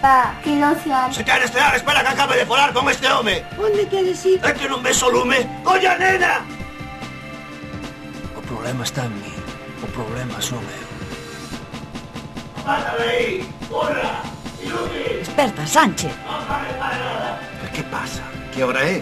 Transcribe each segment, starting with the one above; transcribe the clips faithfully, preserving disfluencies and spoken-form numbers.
papá, que ilusión. Se queres cear, espera que acabe de folar con este home. Onde queres ir? É que non ves o lume? Colla, nena! O problema está en mí. O problema son eu. Pásame aí! Corra! Ilume! Desperta, Sánchez! Non vale para nada. Pero que pasa? Que hora é?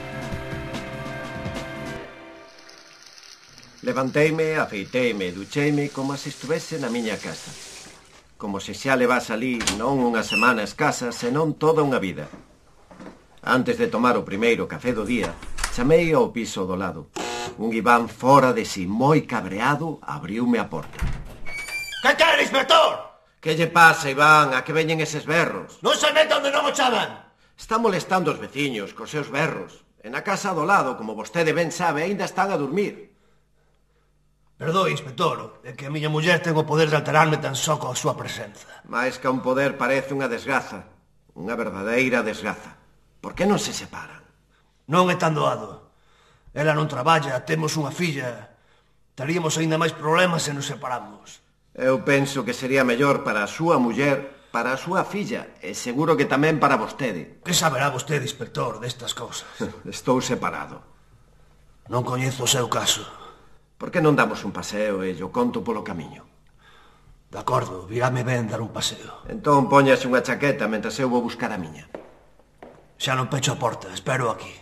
Levanteime, afeiteime e ducheime como se estuvese na miña casa. Como se xa levase ali non unha semana escasa, senón toda unha vida. Antes de tomar o primeiro café do día, chamei ao piso do lado. Un Iván fora de si, moi cabreado, abriume a porta. Que quere, inspector? Que lle pasa, Iván? A que veñen eses berros? Non se meta onde non o chaman. Está molestando os veciños cos seus berros. E na casa do lado, como vostede ben sabe, aínda están a dormir. Perdoe, inspector, é que a miña muller ten o poder de alterarme tan só coa súa presenza. Mais que un poder parece unha desgraza. Unha verdadeira desgraza. Por que non se separan? Non é tan doado. Ela non traballa, temos unha filla. Teríamos aínda máis problemas se nos separamos. Eu penso que sería mellor para a súa muller, para a súa filla, e seguro que tamén para vostede. Que saberá vostede, inspector, destas cousas? Estou separado. Non coñezo o seu caso. Por que non damos un paseo e yo conto polo camiño? De acordo, virame ben dar un paseo. Entón poñase unha chaqueta mentre eu vou buscar a miña. Xa non pecho a porta, espero aquí.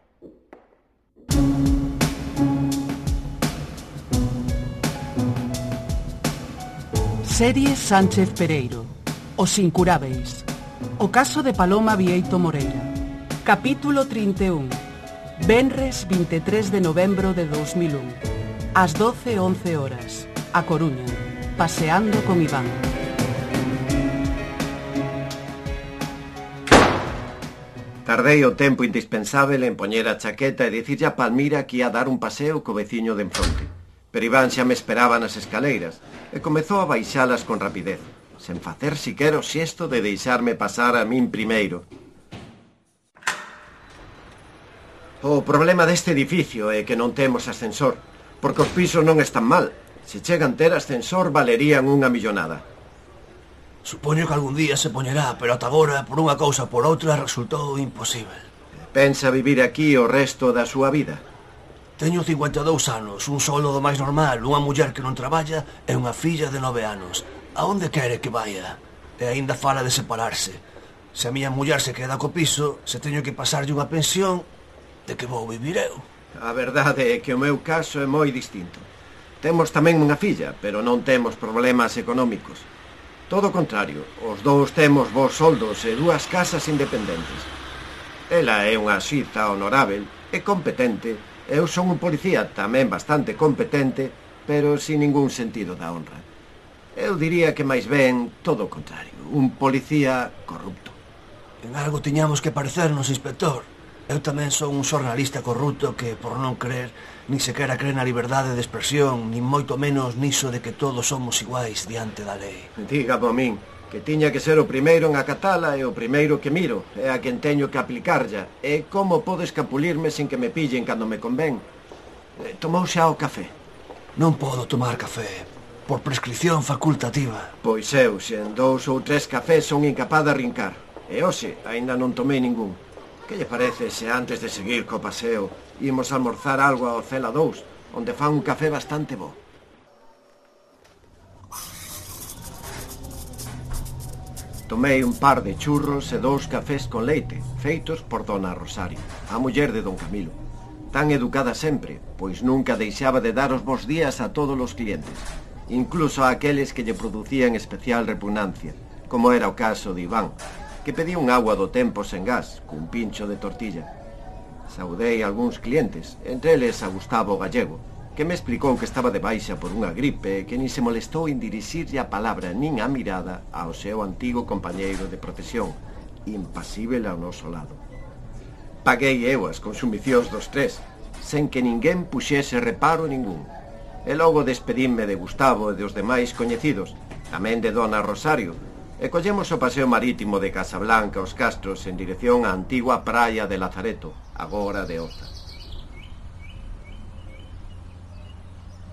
Serie Sánchez Pereiro. Os incurábeis. O caso de Paloma Vieito Moreira. Capítulo trinta e un. Venres vinte e tres de novembro de dos mil un. Ás doce e once horas. A Coruña. Paseando con Iván. Tardei o tempo indispensável en poñer a chaqueta e dicirlle a Palmira que ia dar un paseo co veciño de enfronte. Pero Iván xa me esperaba nas escaleiras e comezou a baixalas con rapidez, sen facer siquera o xesto de deixarme pasar a min primeiro. O problema deste edificio é que non temos ascensor, porque os pisos non están mal. Se chegan ter ascensor, valerían unha millonada. Supoño que algún día se poñerá, pero ata agora, por unha cousa ou por outra, resultou imposible. Pensa vivir aquí o resto da súa vida? Teño cincuenta e dous anos, un solo do máis normal, unha muller que non traballa e unha filla de nove anos. A onde quere que vaya? E aínda fala de separarse. Se a miña muller se queda co piso, se teño que pasarlle unha pensión, de que vou vivir eu? A verdade é que o meu caso é moi distinto. Temos tamén unha filla, pero non temos problemas económicos. Todo o contrario, os dous temos bons soldos e dúas casas independentes. Ela é unha xiza honorável e competente. Eu son un policía tamén bastante competente, pero sin ningún sentido da honra. Eu diría que máis ben todo o contrario, un policía corrupto. En algo tiñamos que parecernos, inspector. Eu tamén son un xornalista corrupto que, por non creer, nin sequera cree na liberdade de expresión, nin moito menos niso de que todos somos iguais diante da lei. Dígamo a min, que tiña que ser o primeiro en acatala e o primeiro que miro, é a quen teño que aplicarlla, e como podo escapulirme sin que me pillen cando me convén. Tomou xa o café? Non podo tomar café, por prescripción facultativa. Pois eu, se en dous ou tres cafés son incapaz de arrincar, e hoxe aínda non tomei ningún. Que lle parece se antes de seguir co paseo imos almorzar algo ao Cela dous, onde fan un café bastante bo? Tomei un par de churros e dous cafés con leite, feitos por dona Rosario, a muller de don Camilo. Tan educada sempre, pois nunca deixaba de dar os bons días a todos os clientes, incluso a aqueles que lle producían especial repugnancia, como era o caso de Iván, que pedía un agua do tempo sen gas, cun pincho de tortilla. Saudei algúns clientes, entre eles a Gustavo Gallego, que me explicou que estaba de baixa por unha gripe e que nin se molestou en dirixirlle a palabra nin a mirada ao seu antigo compañeiro de protección, impasível ao noso lado. Paguei eu as consumicións dos tres, sen que ninguén puxese reparo ningún. E logo despedinme de Gustavo e dos demais coñecidos, tamén de dona Rosario, e collemos o paseo marítimo de Casablanca aos Castros en dirección á antigua praia de Lazareto, agora de Oza.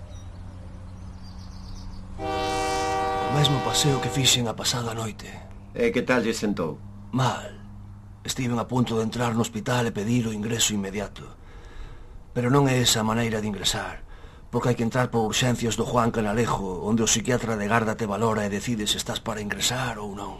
O mesmo paseo que fixen a pasada noite. E que tal lle sentou? Mal. Estiven a punto de entrar no hospital e pedir o ingreso inmediato. Pero non é esa a maneira de ingresar, porque hai que entrar por urxencias do Juan Canalejo, onde o psiquiatra de garda te valora e decide se estás para ingresar ou non.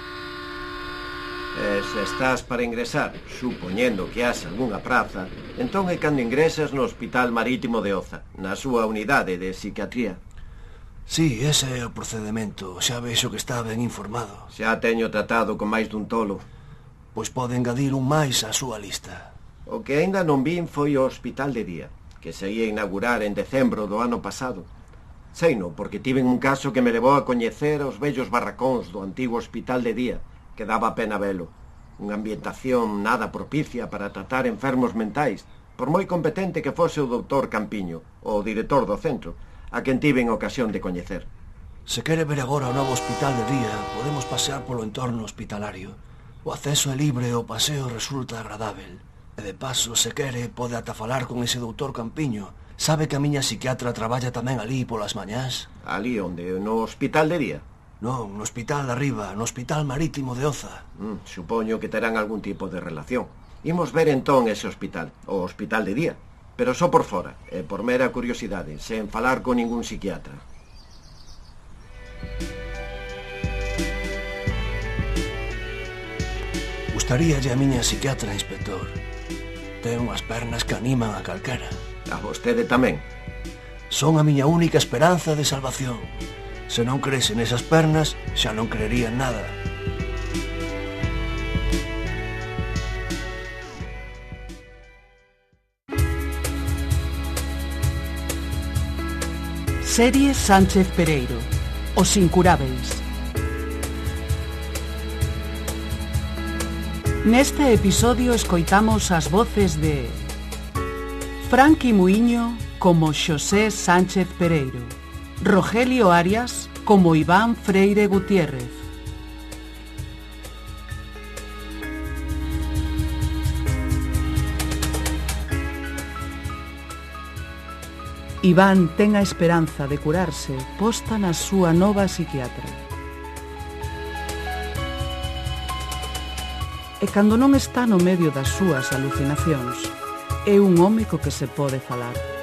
E se estás para ingresar, supoñendo que haxa algunha praza, entón é cando ingresas no Hospital Marítimo de Oza, na súa unidade de psiquiatría. Sí, ese é o procedimento. Xa vexo que está ben informado. Xa teño tratado con máis dun tolo. Pois pode engadir un máis á súa lista. O que aínda non vin foi o Hospital de Día, que se ia inaugurar en decembro do ano pasado. Seino, porque tiven un caso que me levou a coñecer os vellos barracóns do antigo Hospital de Día, que daba pena velo. Unha ambientación nada propicia para tratar enfermos mentais, por moi competente que fose o doutor Campiño, o director do centro, a quen tiven ocasión de coñecer. Se quere ver agora o novo Hospital de Día, podemos pasear polo entorno hospitalario. O acceso é libre e o paseo resulta agradável. E de paso, se quere, pode ata falar con ese doutor Campiño. Sabe que a miña psiquiatra traballa tamén alí polas mañás? Ali onde? No Hospital de Día? Non, no hospital de arriba, no Hospital Marítimo de Oza. Mm, supoño que terán algún tipo de relación. Imos ver entón ese hospital, o Hospital de Día, pero só por fora, e por mera curiosidade, sen falar con ningún psiquiatra. Gustaríalle a miña psiquiatra, inspector. Ten unhas pernas que animan a calquera. A vostede tamén. Son a miña única esperanza de salvación. Se non crese nesas pernas, xa non creería en nada. Serie Sánchez Pereiro, Os Incurábeis. Neste episodio escoitamos as voces de Franqui Muiño como Xosé Sánchez Pereiro, Rogelio Arias como Iván Freire Gutiérrez, Iván ten a esperanza de curarse posta na súa nova psiquiatra. E cando non está no medio das súas alucinacións, é un home co que se pode falar.